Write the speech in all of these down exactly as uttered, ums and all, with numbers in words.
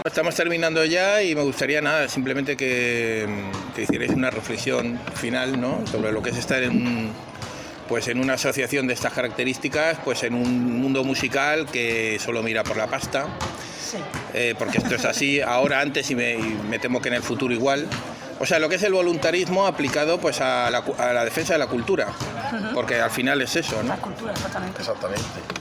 Estamos terminando ya y me gustaría nada, simplemente que, que hicierais una reflexión final, ¿no?, sobre lo que es estar en, pues en una asociación de estas características, pues en un mundo musical que solo mira por la pasta. Sí. Eh, porque esto es así ahora, antes y me, y me temo que en el futuro igual. O sea, lo que es el voluntarismo aplicado pues a la, a la defensa de la cultura, uh-huh. porque al final es eso, ¿no? La cultura, exactamente. Exactamente.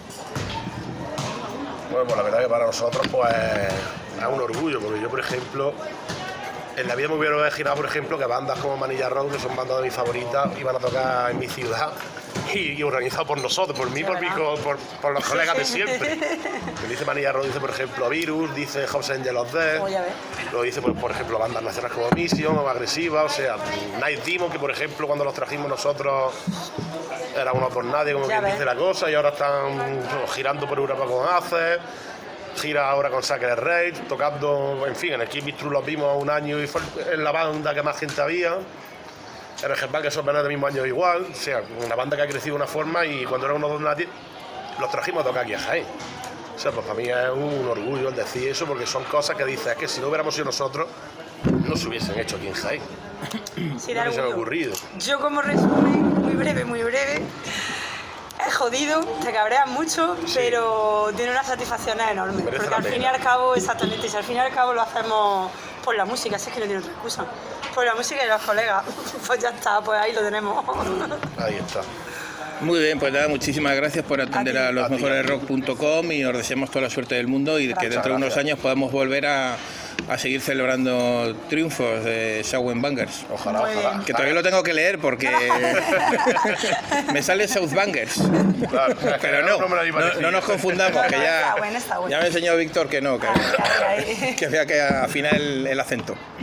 Bueno, pues la verdad que para nosotros pues es un orgullo, porque yo, por ejemplo, en la vida me hubiera imaginado, por ejemplo, que bandas como Manilla Rock, que son bandas de mis favoritas, iban a tocar en mi ciudad y, y organizado por nosotros, por mí, por, mi, por, por los colegas de siempre. Me dice Manilla Rock, dice, por ejemplo, Virus, dice House Angel of Death, lo dice, por, por ejemplo, bandas nacionales como Mission o Agresiva, o sea, Night Demon, que por ejemplo, cuando los trajimos nosotros era uno por nadie, como quien dice la cosa, y ahora están bueno, girando por Europa con Aces. Gira ahora con Sacred Rage, tocando, en fin, en el Kiss True los vimos un año y fue en la banda que más gente había. En el Headbang, que son bandas del mismo año igual, o sea, una banda que ha crecido de una forma y cuando eran unos dos nadie, los trajimos a tocar aquí a Jaén. O sea, pues para mí es un orgullo el decir eso, porque son cosas que dices, es que si no hubiéramos sido nosotros, no se hubiesen hecho aquí en Jaén. Sí, no hubiese ocurrido. Yo como resumen, muy breve, muy breve, es jodido, te cabreas mucho, sí. pero tiene una satisfacción enorme. Merece porque al fin y al cabo, exactamente, si al fin y al cabo lo hacemos por la música, si es que no tiene otra excusa. Por la música y los colegas, pues ya está, pues ahí lo tenemos. Ahí está. Muy bien, pues nada, muchísimas gracias por atender a, a los mejores rock punto com y os deseamos toda la suerte del mundo y gracias. Que dentro de unos años podamos volver a, a seguir celebrando triunfos de Shawen Bangers. Ojalá, Muy ojalá. Bien. Que todavía lo tengo que leer porque me sale South Bangers. Claro, pero no, no, no, no nos confundamos, que ya, ya me ha enseñado Víctor que no, que, que vea que afina el, el acento.